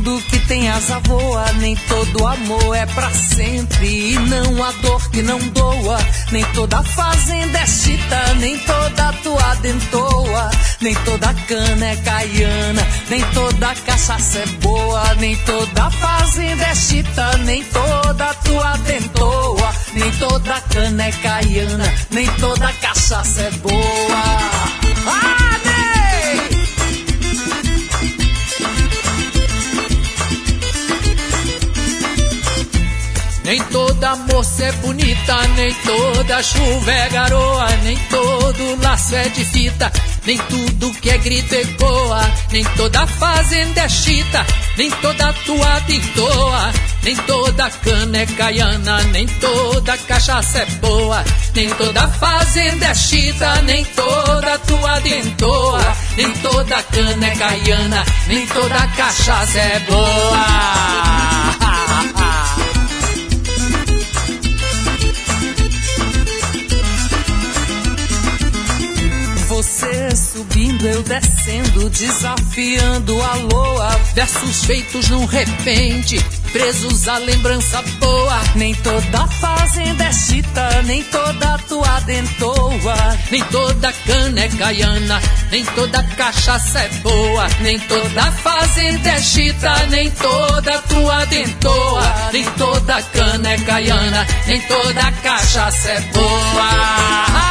tudo que tem asa voa, nem todo amor é pra sempre, e não há dor que não doa. Nem toda fazenda é chita, nem toda tua dentoa, nem toda cana é caiana, nem toda cachaça é boa. Nem toda fazenda é chita, nem toda tua dentoa, nem toda cana é caiana, nem toda cachaça é boa. Nem toda moça é bonita, nem toda chuva é garoa, nem todo laço é de fita, nem tudo que é grito ecoa. Nem toda fazenda é chita, nem toda tua dentoa, nem toda cana é caiana, nem toda cachaça é boa. Nem toda fazenda é chita, nem toda tua dentoa, nem toda cana é caiana, nem toda cachaça é boa. Você subindo, eu descendo, desafiando a loa. Versos feitos num repente, presos à lembrança boa. Nem toda fazenda é chita, nem toda tua dentoa, nem toda cana é caiana, nem toda cachaça é boa. Nem toda fazenda é chita, nem toda tua dentoa, nem toda cana é caiana, nem toda cachaça é boa.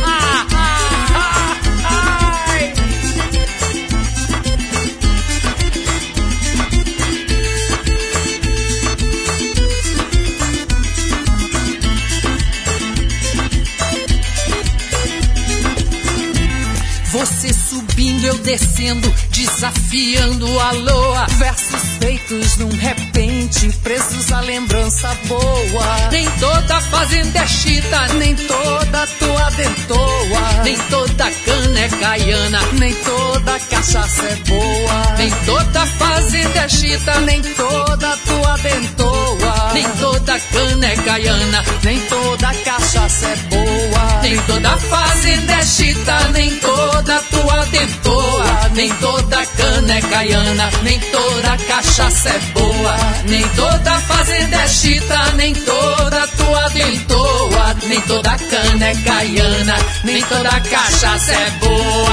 Você subindo, eu descendo, desafiando a loa. Versos feitos num repente, presos à lembrança boa. Nem toda fazenda é chita, nem toda tua dentoa, nem toda cana é caiana, nem toda cachaça é boa. Nem toda fazenda é chita, nem toda tua dentoa, nem toda cana é caiana, nem toda cachaça é boa. Nem toda fazenda é chita, nem toda tua dentoa, nem toda cana é caiana, nem toda cachaça é boa. Nem toda fazenda é chita, nem toda tua dentoa, nem toda cana é caiana, nem toda cachaça é boa.